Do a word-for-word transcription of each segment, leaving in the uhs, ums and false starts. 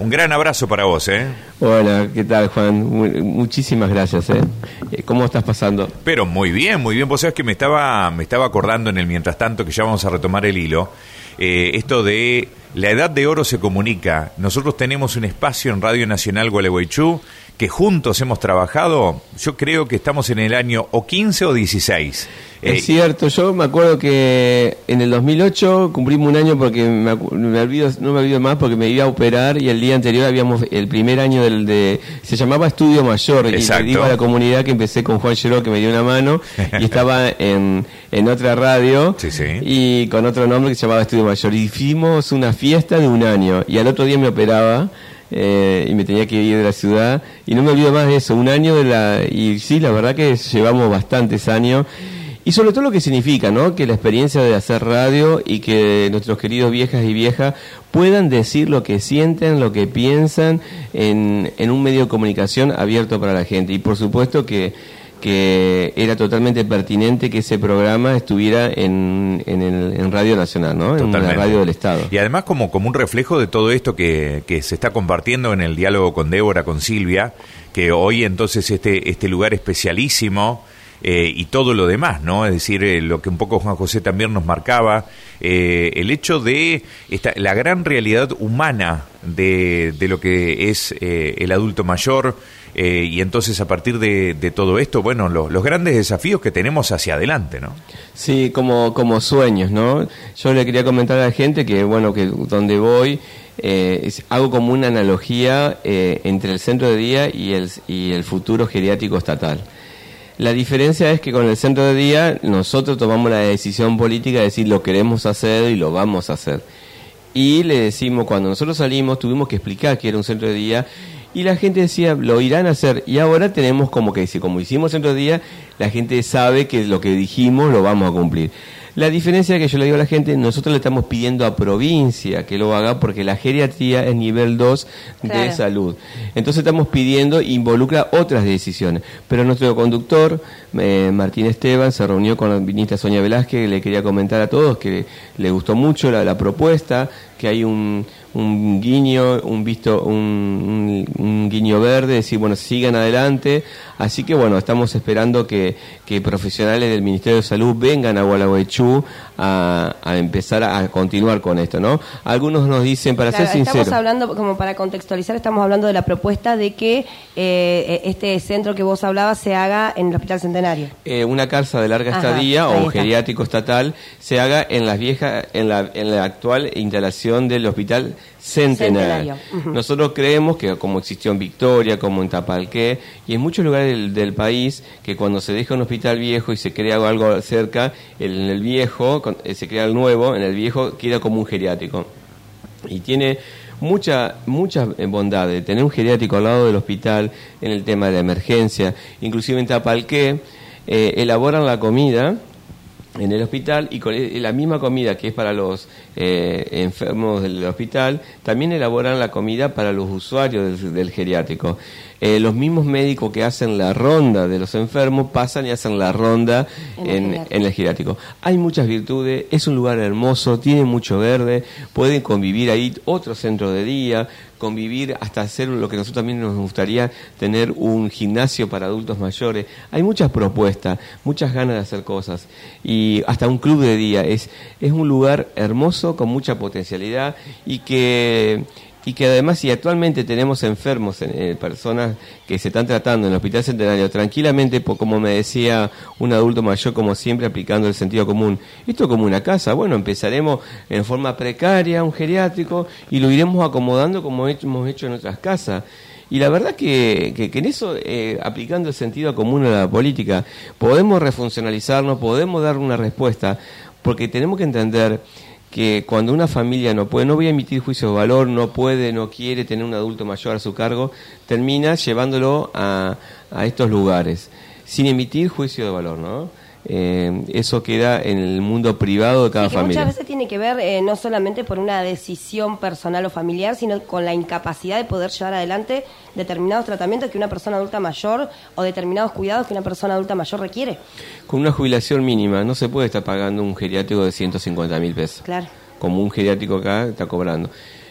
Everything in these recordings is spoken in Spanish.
Un gran abrazo para vos, ¿eh? Hola, ¿qué tal, Juan? Muy, muchísimas gracias, ¿eh? ¿Cómo estás pasando? Pero muy bien, muy bien. Vos sabés que me estaba, me estaba acordando en el mientras tanto, que ya vamos a retomar el hilo, eh, esto de la edad de oro se comunica. Nosotros tenemos un espacio en Radio Nacional Gualeguaychú que juntos hemos trabajado. Yo creo que estamos en el año o quince o dieciséis. Es eh, cierto, yo me acuerdo que en el dos mil ocho cumplimos un año porque me, me olvido, no me olvido más porque me iba a operar y el día anterior habíamos el primer año del de se llamaba Estudio Mayor. Exacto. Y le digo a la comunidad que empecé con Juan Geró, que me dio una mano y estaba en, en otra radio, sí, sí. Y con otro nombre que se llamaba Estudio Mayor. Y hicimos una fiesta de un año y al otro día me operaba. Eh, y me tenía que ir de la ciudad y no me olvido más de eso, un año de la y sí, la verdad que llevamos bastantes años y sobre todo lo que significa, ¿no? Que la experiencia de hacer radio y que nuestros queridos viejas y viejas puedan decir lo que sienten, lo que piensan en, en un medio de comunicación abierto para la gente. Y por supuesto que que era totalmente pertinente que ese programa estuviera en, en, el, en Radio Nacional, ¿no? En la radio del Estado. Y además como, como un reflejo de todo esto que, que se está compartiendo en el diálogo con Débora, con Silvia, que hoy entonces este, este lugar especialísimo eh, y todo lo demás, ¿no? Es decir, eh, lo que un poco Juan José también nos marcaba, eh, el hecho de esta, la gran realidad humana de, de lo que es eh, el adulto mayor. Eh, y entonces a partir de, de todo esto, bueno, lo, los grandes desafíos que tenemos hacia adelante, ¿no? Sí, como, como sueños, ¿no? Yo le quería comentar a la gente que, bueno, que donde voy, eh, es, hago como una analogía eh, entre el centro de día y el, y el futuro geriátrico estatal. La diferencia es que con el centro de día nosotros tomamos la decisión política de decir lo queremos hacer y lo vamos a hacer. Y le decimos, cuando nosotros salimos, tuvimos que explicar que era un centro de día. Y la gente decía, lo irán a hacer. Y ahora tenemos como que, como hicimos el otro día, la gente sabe que lo que dijimos lo vamos a cumplir. La diferencia que yo le digo a la gente, nosotros le estamos pidiendo a provincia que lo haga porque la geriatría es nivel dos claro. de salud. Entonces estamos pidiendo, involucra otras decisiones. Pero nuestro conductor, eh, Martín Esteban, se reunió con la ministra Sonia Velázquez, le quería comentar a todos que le gustó mucho la, la propuesta, que hay un, un guiño, un visto, un, un, un guiño verde, decir, bueno, sigan adelante. Así que bueno, estamos esperando que, que profesionales del Ministerio de Salud vengan a Gualeguaychú a, a empezar a, a continuar con esto, ¿no? Algunos nos dicen, para claro, ser sinceros... Estamos hablando, como para contextualizar, estamos hablando de la propuesta de que eh, este centro que vos hablabas se haga en el Hospital Centenario. Eh, una casa de larga Ajá, estadía o un está. geriátrico estatal se haga en las viejas, en la, en la actual instalación del Hospital Centenario. Centenario. Uh-huh. Nosotros creemos que como existió en Victoria, como en Tapalqué y en muchos lugares del, del país, que cuando se deja un hospital viejo y se crea algo cerca, en el viejo se crea el nuevo, en el viejo queda como un geriátrico. Y tiene mucha mucha bondad de tener un geriátrico al lado del hospital en el tema de la emergencia. Inclusive en Tapalqué eh, elaboran la comida en el hospital y con la misma comida que es para los eh, enfermos del hospital, también elaboran la comida para los usuarios del, del geriátrico. Eh, los mismos médicos que hacen la ronda de los enfermos pasan y hacen la ronda en, en, en el geriátrico. Hay muchas virtudes, es un lugar hermoso, tiene mucho verde, pueden convivir ahí otro centro de día, convivir hasta hacer lo que nosotros también nos gustaría, tener un gimnasio para adultos mayores. Hay muchas propuestas, muchas ganas de hacer cosas y hasta un club de día. Es, es un lugar hermoso con mucha potencialidad y que... y que además si actualmente tenemos enfermos, eh, personas que se están tratando en el Hospital Centenario, tranquilamente, por, como me decía un adulto mayor, como siempre aplicando el sentido común, esto como una casa, bueno, empezaremos en forma precaria, un geriátrico, y lo iremos acomodando como hemos hecho en otras casas. Y la verdad que, que, que en eso, eh, aplicando el sentido común a la política, podemos refuncionalizarnos, podemos dar una respuesta, porque tenemos que entender que cuando una familia no puede, no voy a emitir juicio de valor, no puede, no quiere tener un adulto mayor a su cargo, termina llevándolo a, a estos lugares, sin emitir juicio de valor, ¿no? Eh, eso queda en el mundo privado de cada sí, que familia. Muchas veces tiene que ver eh, no solamente por una decisión personal o familiar, sino con la incapacidad de poder llevar adelante determinados tratamientos que una persona adulta mayor o determinados cuidados que una persona adulta mayor requiere. Con una jubilación mínima no se puede estar pagando un geriátrico de ciento cincuenta mil pesos. Claro. Como un geriátrico acá está cobrando.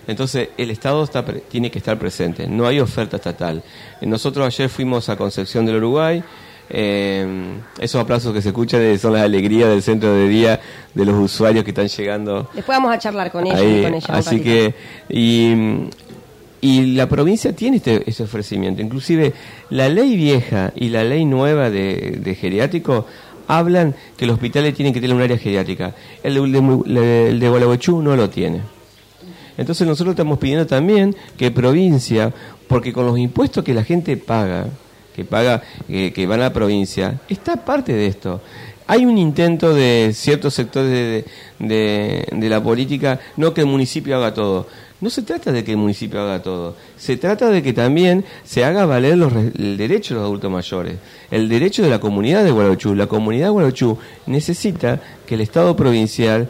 Entonces, el Estado está, tiene que estar presente, no hay oferta estatal. Nosotros ayer fuimos a Concepción del Uruguay, eh, esos aplausos que se escuchan son las alegrías del centro de día de los usuarios que están llegando. Después vamos a charlar con ellos ahí, y con ella. Así que, y, y la provincia tiene este, este ofrecimiento. Inclusive, la ley vieja y la ley nueva de, de geriátrico hablan que los hospitales tienen que tener un área geriátrica. El de, el de, el de Gualeguaychú no lo tiene. Entonces nosotros estamos pidiendo también que provincia, porque con los impuestos que la gente paga, que paga, eh, que van a la provincia, está parte de esto. Hay un intento de ciertos sectores de, de, de la política, no que el municipio haga todo. No se trata de que el municipio haga todo, se trata de que también se haga valer los, el derecho de los adultos mayores, el derecho de la comunidad de Gualeguaychú. La comunidad de Gualeguaychú necesita que el Estado provincial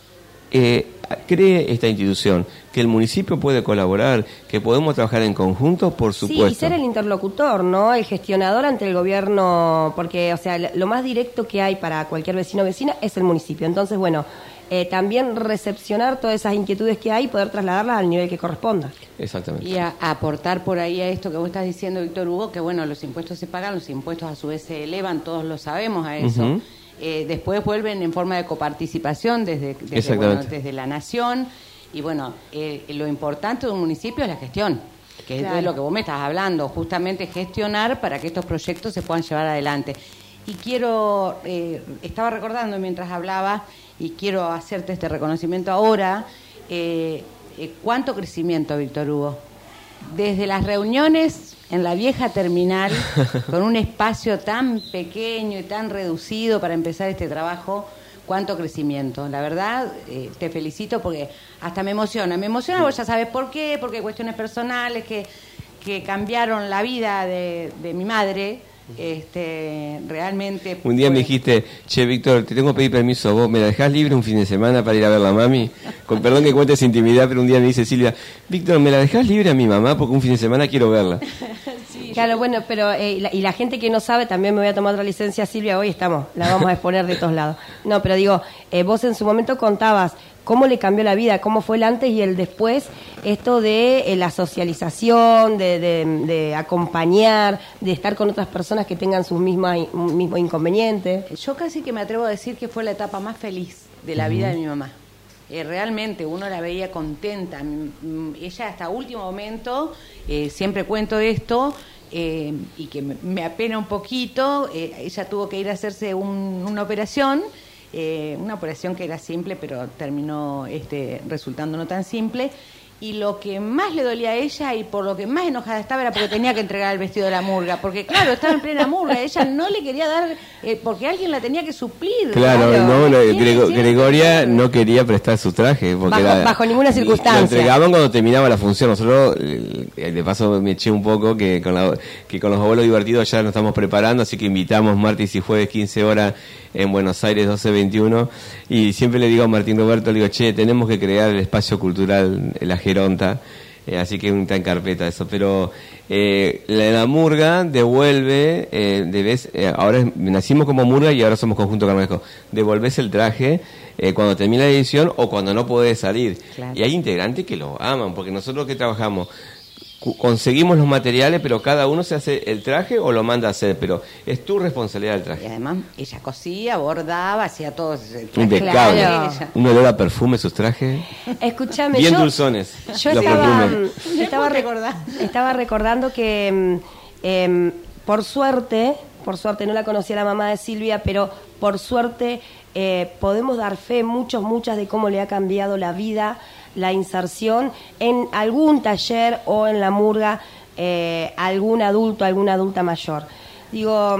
eh, cree esta institución, que el municipio puede colaborar, que podemos trabajar en conjunto, por supuesto. Sí, y ser el interlocutor, ¿no? El gestionador ante el gobierno, porque, o sea, lo más directo que hay para cualquier vecino o vecina es el municipio. Entonces, bueno, eh, también recepcionar todas esas inquietudes que hay y poder trasladarlas al nivel que corresponda. Exactamente. Y a, a aportar por ahí a esto que vos estás diciendo, Víctor Hugo, que bueno, los impuestos se pagan, los impuestos a su vez se elevan, todos lo sabemos a eso. Uh-huh. Eh, después vuelven en forma de coparticipación desde, desde, bueno, desde la nación. Y bueno, eh, lo importante de un municipio es la gestión, que claro. es de lo que vos me estás hablando, justamente gestionar para que estos proyectos se puedan llevar adelante. Y quiero, eh, estaba recordando mientras hablaba, y quiero hacerte este reconocimiento ahora, eh, eh, cuánto crecimiento, Víctor Hugo. Desde las reuniones en la vieja terminal, con un espacio tan pequeño y tan reducido para empezar este trabajo, cuánto crecimiento. La verdad, eh, te felicito porque hasta me emociona. Me emociona, vos ya sabes por qué, porque hay cuestiones personales que, que cambiaron la vida de, de mi madre. Este, realmente. Un día fue... me dijiste, che, Víctor, te tengo que pedir permiso, vos me la dejás libre un fin de semana para ir a ver a la mami. Con perdón que cuentes intimidad, pero un día me dice Silvia, Víctor, me la dejás libre a mi mamá porque un fin de semana quiero verla. Sí, claro, bueno, pero eh, y, la, y la gente que no sabe, también me voy a tomar otra licencia, Silvia, hoy estamos, la vamos a exponer de todos lados. No, pero digo, eh, vos en su momento contabas cómo le cambió la vida, cómo fue el antes y el después, esto de eh, la socialización, de, de, de acompañar, de estar con otras personas que tengan sus mismas mismos inconvenientes. Yo casi que me atrevo a decir que fue la etapa más feliz de la uh-huh. vida de mi mamá. Eh, realmente uno la veía contenta. Ella hasta último momento, eh, siempre cuento esto, eh, y que me, me apena un poquito, eh, ella tuvo que ir a hacerse un, una operación, Eh, una operación que era simple pero terminó este, resultando no tan simple, y lo que más le dolía a ella y por lo que más enojada estaba era porque tenía que entregar el vestido de la murga, porque claro, estaba en plena murga, ella no le quería dar, eh, porque alguien la tenía que suplir. Claro, claro. no, no Grego, Gregoria no quería prestar su traje porque bajo, era, bajo ninguna circunstancia. Lo entregaban cuando terminaba la función. Nosotros, de paso me eché un poco que con, la, que con los abuelos divertidos ya nos estamos preparando, así que invitamos martes y jueves quince horas en Buenos Aires doce veintiuno, y siempre le digo a Martín Roberto, le digo, che, tenemos que crear el espacio cultural, la Geronta, eh, así que está en carpeta eso, pero eh, la, la murga devuelve, eh, debes, eh, ahora es, nacimos como murga y ahora somos conjunto carnavalesco, devolves el traje eh, cuando termina la edición o cuando no podés salir, claro. Y hay integrantes que lo aman, porque nosotros que trabajamos conseguimos los materiales, pero cada uno se hace el traje o lo manda a hacer, pero es tu responsabilidad el traje. Y además ella cosía, bordaba, hacía todo. Impecable. Claro. Un olor a perfume sus trajes. Escúchame, bien yo, dulzones. Yo los estaba, perfumes. estaba, recordando, estaba recordando que eh, por suerte, por suerte no la conocía la mamá de Silvia, pero por suerte eh, podemos dar fe muchos, muchas de cómo le ha cambiado la vida, la inserción en algún taller o en la murga, eh, algún adulto, alguna adulta mayor. Digo,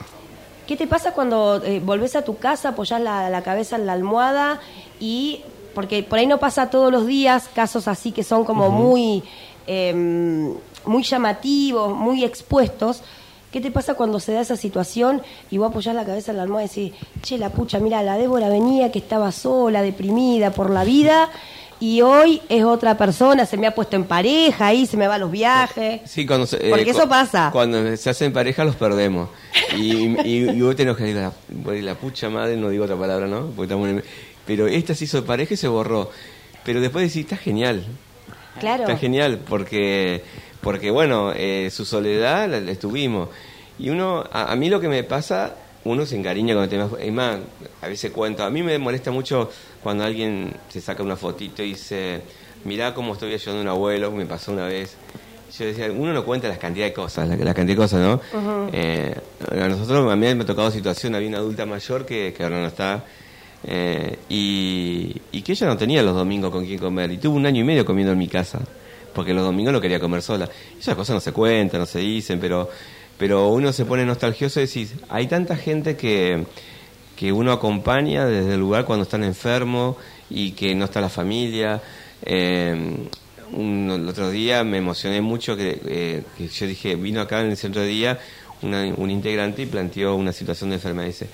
¿qué te pasa cuando eh, volvés a tu casa, apoyás la, la cabeza en la almohada y, porque por ahí no pasa todos los días, casos así que son como uh-huh. muy, eh, muy llamativos, muy expuestos? ¿Qué te pasa cuando se da esa situación y vos apoyás la cabeza en la almohada y decís, che, la pucha, mira, la Débora venía que estaba sola, deprimida por la vida, y hoy es otra persona, se me ha puesto en pareja, ahí se me va a los viajes. Sí, cuando se, porque eh, eso pasa. Cuando se hacen pareja los perdemos. Y, y, y vos tenés que decir, la, la pucha madre, no digo otra palabra, ¿no? Porque estamos en, pero esta se hizo de pareja y se borró. Pero después decís, está genial. Claro. Está genial, porque, porque bueno, eh, su soledad la, la estuvimos. Y uno, a, a mí lo que me pasa, uno se encariña con el tema. Es más, a veces cuento, a mí me molesta mucho cuando alguien se saca una fotito y dice, mirá cómo estoy ayudando a un abuelo, me pasó una vez. Yo decía, uno no cuenta las cantidad de cosas, la, la cantidad de cosas, ¿no? Uh-huh. eh, a nosotros, a mí me ha tocado situación, había una adulta mayor que, que ahora no está, eh, y, y que ella no tenía los domingos con quién comer, y tuvo un año y medio comiendo en mi casa, porque los domingos no quería comer sola. Esas cosas no se cuentan, no se dicen, pero, pero uno se pone nostalgioso y decís, hay tanta gente que, que uno acompaña desde el lugar cuando están enfermos y que no está la familia. eh, Un, el otro día me emocioné mucho que, eh, que yo dije, vino acá en el centro de día una, un integrante y planteó una situación de enfermedad, dice,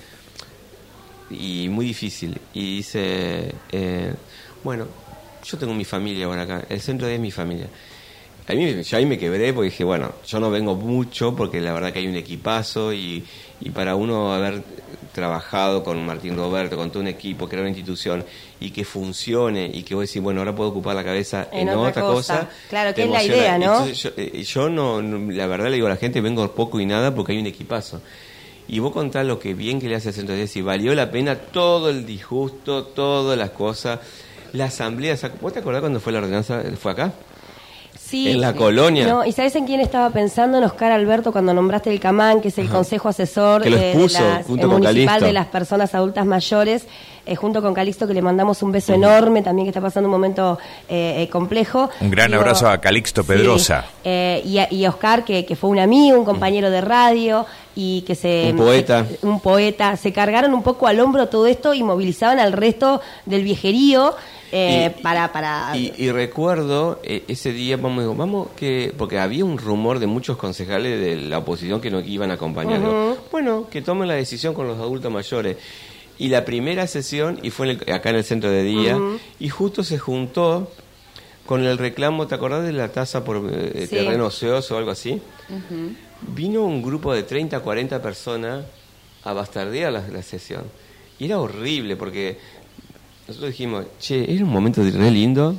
y muy difícil, y dice, eh, bueno, yo tengo mi familia ahora acá, el centro de día es mi familia. A mí, yo ahí me quebré porque dije, bueno, yo no vengo mucho porque la verdad que hay un equipazo y, y para uno haber trabajado con Martín Roberto, con todo un equipo, crear una institución y que funcione y que vos decís, bueno, ahora puedo ocupar la cabeza en, en otra, otra cosa. cosa. Claro, que es la idea, ¿no? Entonces, yo, eh, yo no, no, la verdad le digo a la gente, vengo poco y nada porque hay un equipazo. Y vos contás lo que bien que le hace al centro de día, si valió la pena todo el disgusto, todas las cosas, la asamblea. ¿Vos te acordás cuando fue la ordenanza? ¿Fue acá? Sí, en la colonia. No, ¿y sabes en quién estaba pensando? En Oscar Alberto, cuando nombraste el CAMAN, que es el Ajá. Consejo Asesor que lo expuso, eh, de las, junto eh, con municipal Calixto. De las personas adultas mayores, eh, junto con Calixto, que le mandamos un beso uh-huh. enorme, también que está pasando un momento eh, eh, complejo. Un gran Digo, abrazo a Calixto Pedrosa. Sí, eh, y, a, y Oscar, que, que fue un amigo, un compañero de radio, y que se... Un poeta. Se, un poeta. Se cargaron un poco al hombro todo esto y movilizaban al resto del viejerío. Eh, y, para para y, y recuerdo eh, ese día vamos vamos que porque había un rumor de muchos concejales de la oposición que no iban a acompañar. Uh-huh. Bueno, que tomen la decisión con los adultos mayores. Y la primera sesión y fue en el, acá en el centro de día uh-huh. y justo se juntó con el reclamo, ¿te acordás de la tasa por eh, sí. terreno ocioso o algo así? Uh-huh. Vino un grupo de treinta, cuarenta personas a bastardear la, la sesión. Y era horrible porque nosotros dijimos, che, era un momento re lindo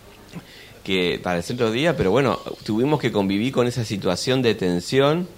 que para el centro de día, pero bueno, tuvimos que convivir con esa situación de tensión.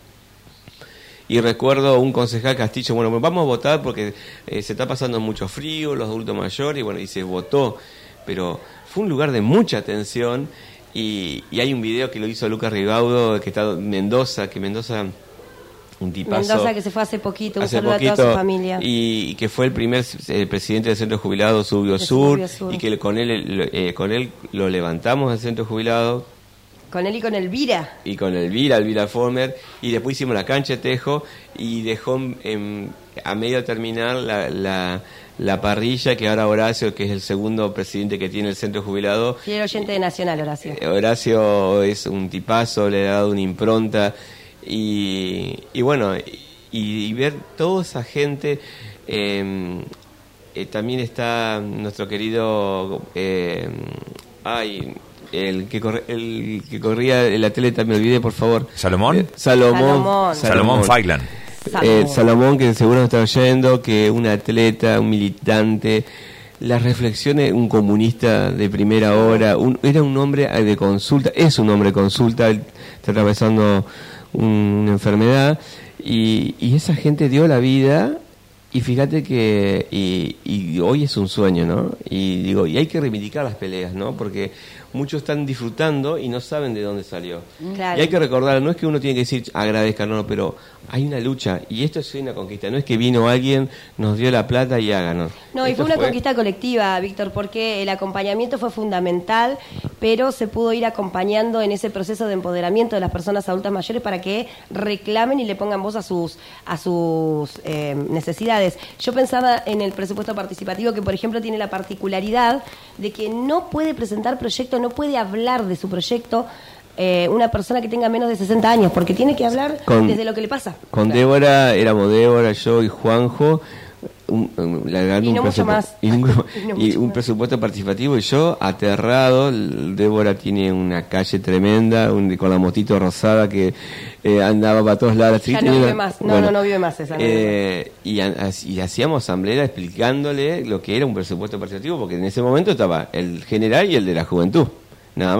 Y recuerdo un concejal Castillo, bueno, vamos a votar porque eh, se está pasando mucho frío, los adultos mayores, y bueno, y se votó. Pero fue un lugar de mucha tensión y, y hay un video que lo hizo Lucas Rigaudo, que está en Mendoza, que Mendoza... Un tipazo, Mendoza, que se fue hace poquito, un hace saludo poquito, a toda su familia. Y que fue el primer el presidente del Centro Jubilado Subió Sur, Sur, y que con él eh, con él lo levantamos del Centro Jubilado. Con él y con Elvira. Y con Elvira, Elvira Former, y después hicimos la cancha de tejo, y dejó en, a medio terminar la, la, la parrilla, que ahora Horacio, que es el segundo presidente que tiene el Centro Jubilado. Y el oyente de Nacional, Horacio. Horacio es un tipazo, le ha dado una impronta. Y, y bueno, y, y ver toda esa gente, eh, eh, también está nuestro querido, eh, ay, el que, corre, el que corría el atleta, me olvidé, por favor. ¿Salomón? Eh, Salomón. Salomón. Salomón Failan. Eh, Salomón, que seguro nos está oyendo, que un atleta, un militante, las reflexiones, un comunista de primera hora, un, era un hombre de consulta, es un hombre de consulta, está atravesando una enfermedad y, y esa gente dio la vida y fíjate que y, y hoy es un sueño, ¿no? Y digo, y hay que reivindicar las peleas, ¿no? Porque muchos están disfrutando y no saben de dónde salió. Claro. Y hay que recordar, no es que uno tiene que decir agradezca, no, pero hay una lucha y esto es una conquista, no es que vino alguien, nos dio la plata y háganos. No, y fue una fue... conquista colectiva, Víctor, porque el acompañamiento fue fundamental, pero se pudo ir acompañando en ese proceso de empoderamiento de las personas adultas mayores para que reclamen y le pongan voz a sus a sus eh, necesidades. Yo pensaba en el presupuesto participativo que, por ejemplo, tiene la particularidad de que no puede presentar proyectos, no puede hablar de su proyecto eh, una persona que tenga menos de sesenta años, porque tiene que hablar con, desde lo que le pasa. Con claro. Débora, éramos Débora, yo y Juanjo, un, un, la, y un no mucho más. Y, un, y, no y un más. presupuesto participativo, y yo aterrado. Débora tiene una calle tremenda, un, con la motito rosada que eh, andaba para todos lados. Ya no vive más, no, bueno, no, no vive más esa. Eh, y, y hacíamos asamblea explicándole lo que era un presupuesto participativo, porque en ese momento estaba el general y el de la juventud, nada más.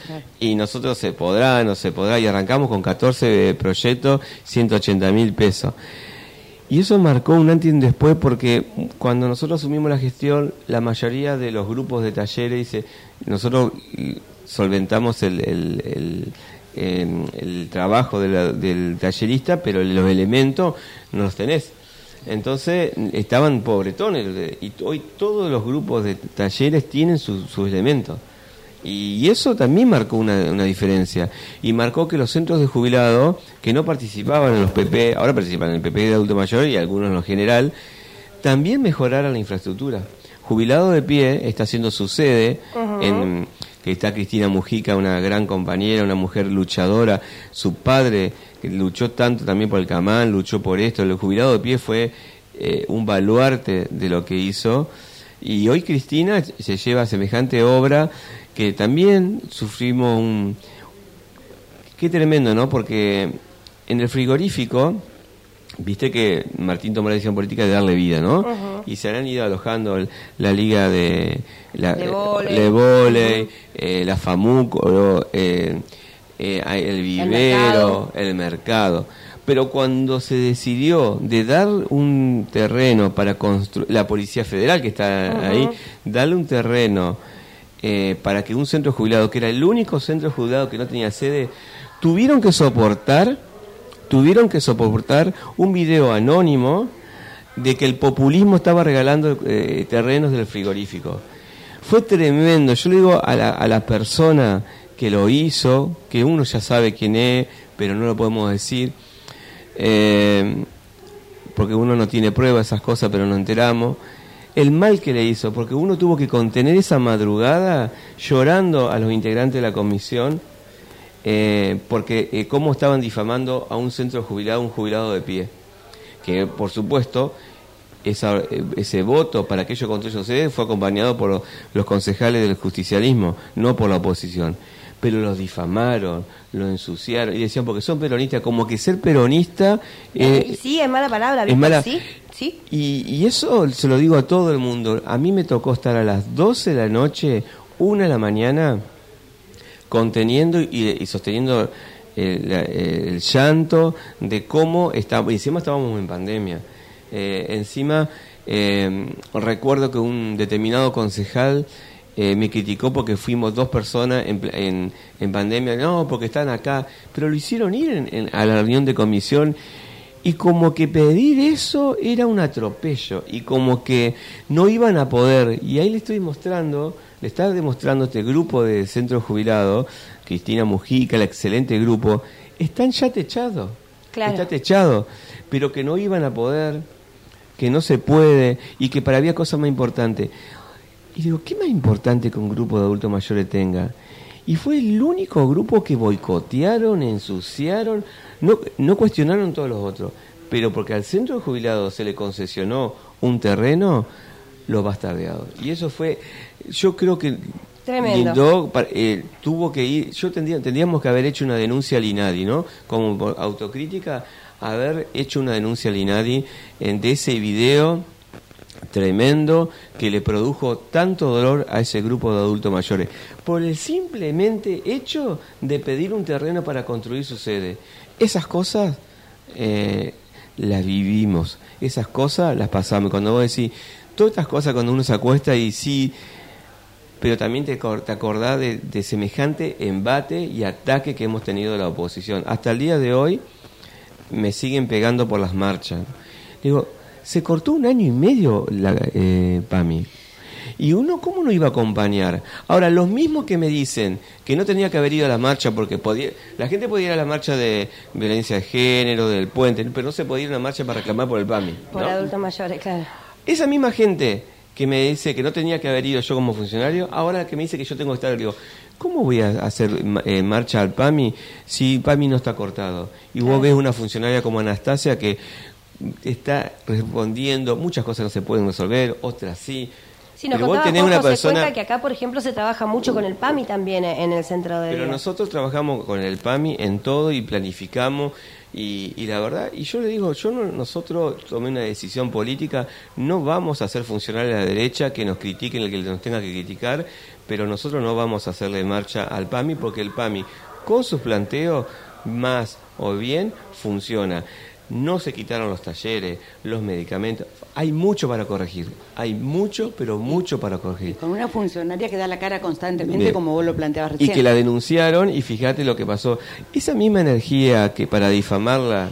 Claro. Y nosotros se podrá, no se podrá, y arrancamos con catorce proyectos, ciento ochenta mil pesos. Y eso marcó un antes y un después, porque cuando nosotros asumimos la gestión, la mayoría de los grupos de talleres dice, nosotros solventamos el, el, el, el, el trabajo de la, del tallerista, pero los elementos no los tenés. Entonces estaban pobretones, y hoy todos los grupos de talleres tienen sus su elementos. Y eso también marcó una, una diferencia. Y marcó que los centros de jubilados, que no participaban en los P P, ahora participan en el P P de adulto mayor y algunos en lo general, también mejoraran la infraestructura. Jubilado de Pie está haciendo su sede, uh-huh. en que está Cristina Mujica, una gran compañera, una mujer luchadora. Su padre, que luchó tanto también por el Camán, luchó por esto. El Jubilado de Pie fue eh, un baluarte de lo que hizo. Y hoy Cristina se lleva semejante obra que también sufrimos un... Qué tremendo, ¿no? Porque en el frigorífico, viste que Martín tomó la decisión política de darle vida, ¿no? Uh-huh. Y se han ido alojando el, la liga de... La, de vóley, de vóley uh-huh. eh, la FAMUC, eh, eh, el vivero, el mercado. el mercado. Pero cuando se decidió de dar un terreno para construir... La Policía Federal, que está uh-huh. ahí, darle un terreno... Eh, para que un centro jubilado, que era el único centro jubilado que no tenía sede, tuvieron que soportar, tuvieron que soportar un video anónimo de que el populismo estaba regalando eh, terrenos del frigorífico. Fue tremendo. Yo le digo a la, a la persona que lo hizo, que uno ya sabe quién es, pero no lo podemos decir, eh, porque uno no tiene prueba de esas cosas, pero nos enteramos. El mal que le hizo, porque uno tuvo que contener esa madrugada llorando a los integrantes de la comisión, eh, porque eh, cómo estaban difamando a un centro jubilado, un jubilado de Pie, que por supuesto esa, ese voto para que ellos construyan sede fue acompañado por los, los concejales del justicialismo, no por la oposición, pero los difamaron, los ensuciaron y decían porque son peronistas, como que ser peronista eh, sí, es mala palabra, es mala. Sí. ¿Sí? Y, y eso se lo digo a todo el mundo. A mí me tocó estar a las doce de la noche, una de la mañana, conteniendo y, y sosteniendo el, el llanto de cómo estábamos. Y encima estábamos en pandemia. Eh, encima, eh, recuerdo que un determinado concejal eh, me criticó porque fuimos dos personas en, en, en pandemia. No, porque están acá. Pero lo hicieron ir en, en, a la reunión de comisión. Y como que pedir eso era un atropello, y como que no iban a poder, y ahí le estoy mostrando, le está demostrando este grupo de centro jubilado, Cristina Mujica, el excelente grupo, están ya techados, claro. Está techado, pero que no iban a poder, que no se puede, y que para había cosas más importantes. Y digo, ¿qué más importante que un grupo de adultos mayores tenga? Y fue el único grupo que boicotearon, ensuciaron, no, no cuestionaron todos los otros, pero porque al centro de jubilados se le concesionó un terreno, lo bastardeado. Y eso fue, yo creo que tremendo. Eh, tuvo que ir, yo tendría, tendríamos que haber hecho una denuncia al INADI, ¿no? Como autocrítica, haber hecho una denuncia al INADI en, de ese video tremendo que le produjo tanto dolor a ese grupo de adultos mayores por el simplemente hecho de pedir un terreno para construir su sede. Esas cosas eh, las vivimos, esas cosas las pasamos. Cuando vos decís todas estas cosas, cuando uno se acuesta y sí, pero también te, te acordás de, de semejante embate y ataque que hemos tenido de la oposición. Hasta el día de hoy me siguen pegando por las marchas. Digo, se cortó un año y medio la eh, PAMI. Y uno, ¿cómo no iba a acompañar? Ahora, los mismos que me dicen que no tenía que haber ido a la marcha porque podía, la gente podía ir a la marcha de violencia de género, del puente, pero no se podía ir a una marcha para reclamar por el PAMI. Por ¿no? adultos mayores, claro. Esa misma gente que me dice que no tenía que haber ido yo como funcionario, ahora que me dice que yo tengo que estar, digo, ¿cómo voy a hacer eh, marcha al PAMI si PAMI no está cortado? Y vos claro. ves una funcionaria como Anastasia que está respondiendo, muchas cosas no se pueden resolver, otras sí. Sí, nos pero contaba vos tenés Juan una José persona... Cuenca que acá, por ejemplo, se trabaja mucho con el PAMI también en el centro de Pero día. nosotros trabajamos con el PAMI en todo y planificamos y, y la verdad, y yo le digo, yo no, nosotros tomé una decisión política, no vamos a hacer funcionar a la derecha que nos critiquen el que nos tenga que criticar, pero nosotros no vamos a hacerle marcha al PAMI porque el PAMI con sus planteos más o bien funciona. No se quitaron los talleres, los medicamentos. Hay mucho para corregir. Hay mucho, pero mucho para corregir. Con una funcionaria que da la cara constantemente, de, como vos lo planteabas recién. Y que la denunciaron, y fíjate lo que pasó. Esa misma energía que para difamarla,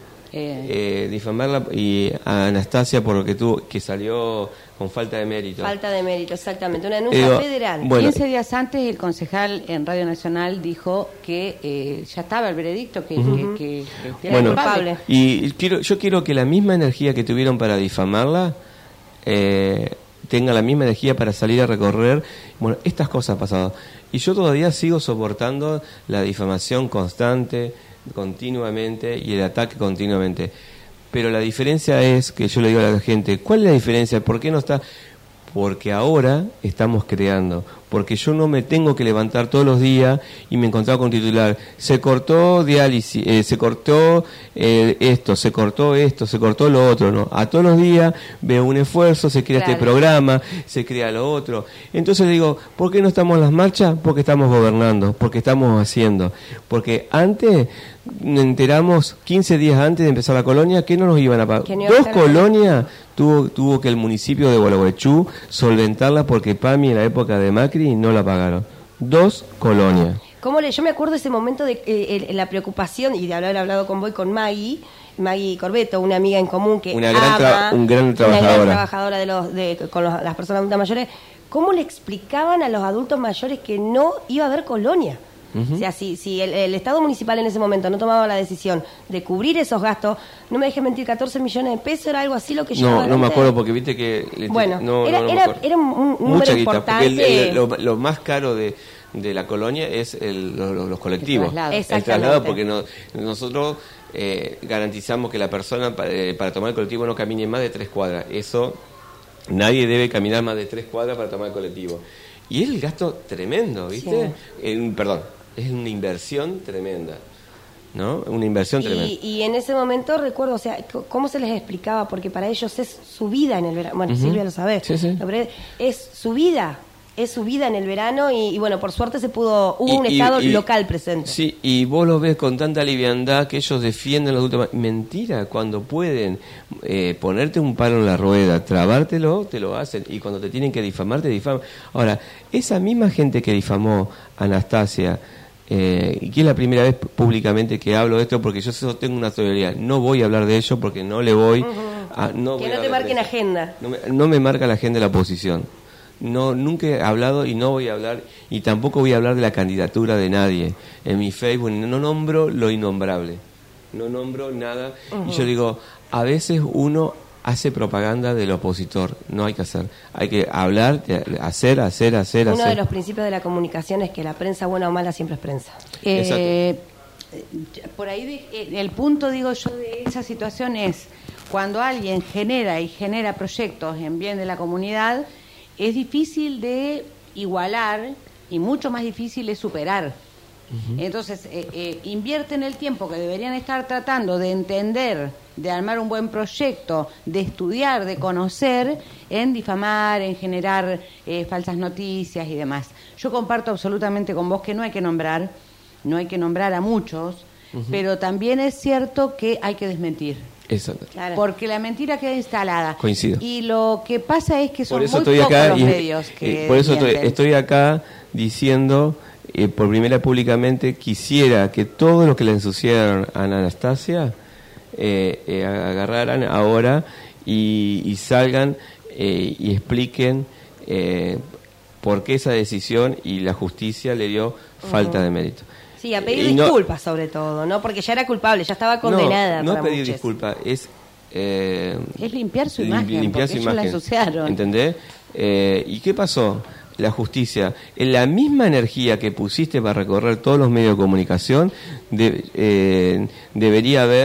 eh. Eh, difamarla y a Anastasia por lo que tuvo, que salió con falta de mérito. Falta de mérito, exactamente. Una denuncia eh, federal. Bueno, quince días antes el concejal en Radio Nacional dijo que eh, ya estaba el veredicto, que, uh-huh. que, que, que era bueno, culpable. Y quiero, yo quiero que la misma energía que tuvieron para difamarla eh, tenga la misma energía para salir a recorrer. Bueno, estas cosas han pasado. Y yo todavía sigo soportando la difamación constante, continuamente, y el ataque continuamente. Pero la diferencia es que yo le digo a la gente, ¿cuál es la diferencia? ¿Por qué no está? Porque ahora estamos creando, porque yo no me tengo que levantar todos los días y me encontraba con titular, se cortó diálisis, eh, se cortó eh, esto, se cortó esto, se cortó lo otro, no, a todos los días veo un esfuerzo, se crea claro. este programa, se crea lo otro. Entonces digo, ¿por qué no estamos en las marchas? Porque estamos gobernando, porque estamos haciendo, porque antes nos enteramos quince días antes de empezar la colonia que no nos iban a pagar. Dos colonias tuvo tuvo que el municipio de Gualeguaychú solventarla porque PAMI en la época de Macri no la pagaron. Dos colonias. ¿Cómo le? Yo me acuerdo ese momento de eh, la preocupación y de haber hablado con vos y con Maggie, Maggie Corbeto, una amiga en común que una gran, tra- un gran trabajadora, una gran trabajadora de los de con los, las personas adultas mayores. ¿Cómo le explicaban a los adultos mayores que no iba a haber colonia? Uh-huh. O sea, si, si el, el Estado municipal en ese momento no tomaba la decisión de cubrir esos gastos, no me dejes mentir, catorce millones de pesos era algo así lo que yo... No, no me acuerdo porque viste que... Bueno, no, era, no, no era, era un número guita, importante. Porque el, el, lo, lo más caro de, de la colonia es el, los, los colectivos. El traslado. El traslado porque no, nosotros eh, garantizamos que la persona para, eh, para tomar el colectivo no camine más de tres cuadras. Eso, nadie debe caminar más de tres cuadras para tomar el colectivo. Y es el gasto tremendo, ¿viste? Sí. Eh, perdón. Es una inversión tremenda, ¿no? Una inversión tremenda. Y, y en ese momento recuerdo, o sea, ¿cómo se les explicaba? Porque para ellos es su vida en el verano. Bueno, uh-huh. Silvia lo sabe. Sí, sí. Es su vida, es su vida en el verano y, y bueno, por suerte se pudo, hubo y, un y, Estado y, local presente. Sí, y vos lo ves con tanta liviandad que ellos defienden los adultos. Mentira, cuando pueden eh, ponerte un palo en la rueda, trabártelo, te lo hacen. Y cuando te tienen que difamar, te difaman. Ahora, esa misma gente que difamó a Anastasia, Eh, y que es la primera vez públicamente que hablo de esto porque yo tengo una teoría, no voy a hablar de ello porque no le voy a, no que voy no te marquen agenda, no me, no me marca la agenda de la oposición, no, nunca he hablado y no voy a hablar y tampoco voy a hablar de la candidatura de nadie en mi Facebook, no nombro lo innombrable, no nombro nada. Uh-huh. Y yo digo, a veces uno hace propaganda del opositor, no hay que hacer, hay que hablar, hacer, hacer, hacer, Uno hacer. de los principios de la comunicación es que la prensa, buena o mala, siempre es prensa. Eh, por ahí de, el punto, digo yo, de esa situación es cuando alguien genera y genera proyectos en bien de la comunidad, es difícil de igualar y mucho más difícil de superar. Uh-huh. Entonces, eh, eh, invierten el tiempo que deberían estar tratando de entender, de armar un buen proyecto, de estudiar, de conocer, en difamar, en generar eh, falsas noticias y demás. Yo comparto absolutamente con vos que no hay que nombrar, no hay que nombrar a muchos, uh-huh. pero también es cierto que hay que desmentir. Exacto. Claro. Porque la mentira queda instalada. Coincido. Y lo que pasa es que son por eso muy estoy pocos acá los y, medios que eh, por eso estoy, mienten. estoy acá diciendo eh, por primera públicamente, quisiera que todos los que le ensuciaron a Anastasia eh, eh, agarraran ahora y, y salgan eh, y expliquen eh, por qué esa decisión y la justicia le dio uh-huh. falta de mérito. Sí, a pedir no, disculpas sobre todo, ¿no? Porque ya era culpable, ya estaba condenada. No, no para pedir muchos. disculpas, es... Eh, es limpiar su lim, imagen, limpiar porque su ellos imagen, la ensuciaron. ¿Entendés? Eh, ¿Y qué pasó? La justicia, en la misma energía que pusiste para recorrer todos los medios de comunicación, de, eh, debería haber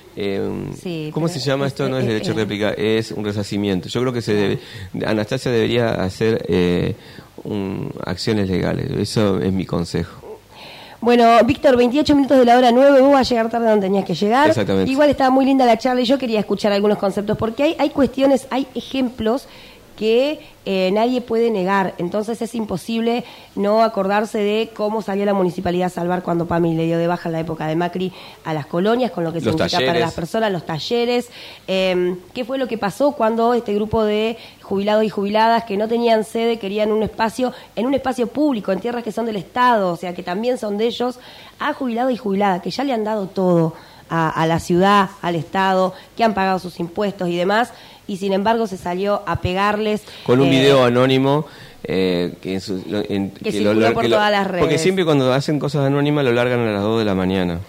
Eh, sí, ¿Cómo se llama esto? No es derecho de réplica, es un resarcimiento. Yo creo que se debe, Anastasia debería hacer eh, un, acciones legales. Eso es mi consejo. Bueno, Víctor, veintiocho minutos de la hora nueve, vos vas a llegar tarde donde tenías que llegar. Exactamente. Igual estaba muy linda la charla y yo quería escuchar algunos conceptos, porque hay, hay cuestiones, hay ejemplos que eh, nadie puede negar. Entonces es imposible no acordarse de cómo salió la municipalidad a salvar cuando Pami le dio de baja en la época de Macri a las colonias, con lo que significa para las personas, los talleres. Eh, ¿Qué fue lo que pasó cuando este grupo de jubilados y jubiladas que no tenían sede querían un espacio, en un espacio público, en tierras que son del Estado, o sea, que también son de ellos, a jubilados y jubiladas, que ya le han dado todo a, a la ciudad, al Estado, que han pagado sus impuestos y demás, y sin embargo se salió a pegarles con un eh, video anónimo eh, que, en su, en, que, que circuló lo, por que todas lo, las redes, porque siempre cuando hacen cosas anónimas lo largan a las dos de la mañana.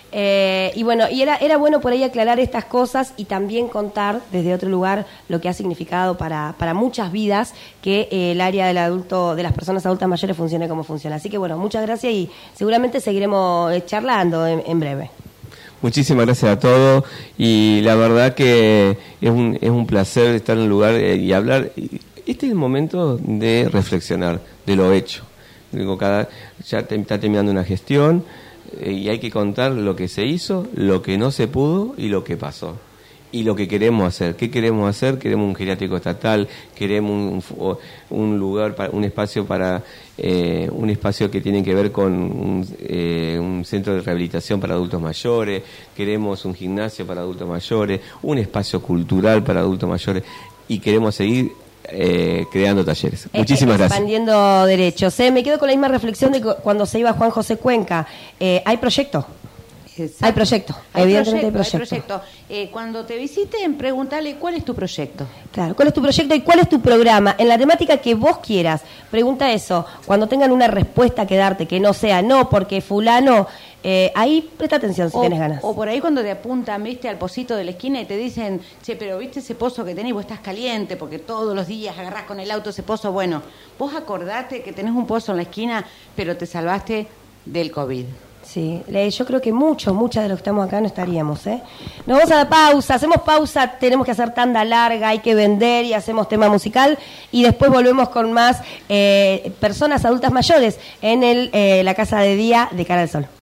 Eh, y bueno, y era era bueno por ahí aclarar estas cosas y también contar desde otro lugar lo que ha significado para para muchas vidas que eh, el área del adulto, de las personas adultas mayores funcione como funciona. Así que bueno, muchas gracias y seguramente seguiremos charlando en, en breve. Muchísimas gracias a todos y la verdad que es un, es un placer estar en un lugar y hablar. Este es el momento de reflexionar de lo hecho. Digo, cada, ya está terminando una gestión y hay que contar lo que se hizo, lo que no se pudo y lo que pasó. Y lo que queremos hacer. ¿Qué queremos hacer? Queremos un geriátrico estatal, queremos un, un lugar, para, un espacio para eh, un espacio que tiene que ver con un, eh, un centro de rehabilitación para adultos mayores, queremos un gimnasio para adultos mayores, un espacio cultural para adultos mayores y queremos seguir eh, creando talleres. Eh, Muchísimas eh, expandiendo gracias. Expandiendo derechos. Eh, me quedo con la misma reflexión de cuando se iba Juan José Cuenca. Eh, ¿Hay proyecto? Exacto. Hay proyecto, hay evidentemente proyecto, hay proyecto. Hay proyecto. Eh, cuando te visiten, pregúntale cuál es tu proyecto. Claro, cuál es tu proyecto y cuál es tu programa, en la temática que vos quieras. Pregunta eso, cuando tengan una respuesta que darte, que no sea no, porque fulano, eh, ahí presta atención si o, tenés ganas. O por ahí cuando te apuntan, viste, al pocito de la esquina y te dicen, che, pero viste ese pozo que tenés, vos estás caliente, porque todos los días agarrás con el auto ese pozo. Bueno, vos acordate que tenés un pozo en la esquina, pero te salvaste del COVID. Sí, yo creo que muchos, muchas de los que estamos acá no estaríamos, ¿eh? Nos vamos a la pausa, hacemos pausa, tenemos que hacer tanda larga, hay que vender y hacemos tema musical y después volvemos con más eh, personas adultas mayores en el, eh, la Casa de Día de Cara al Sol.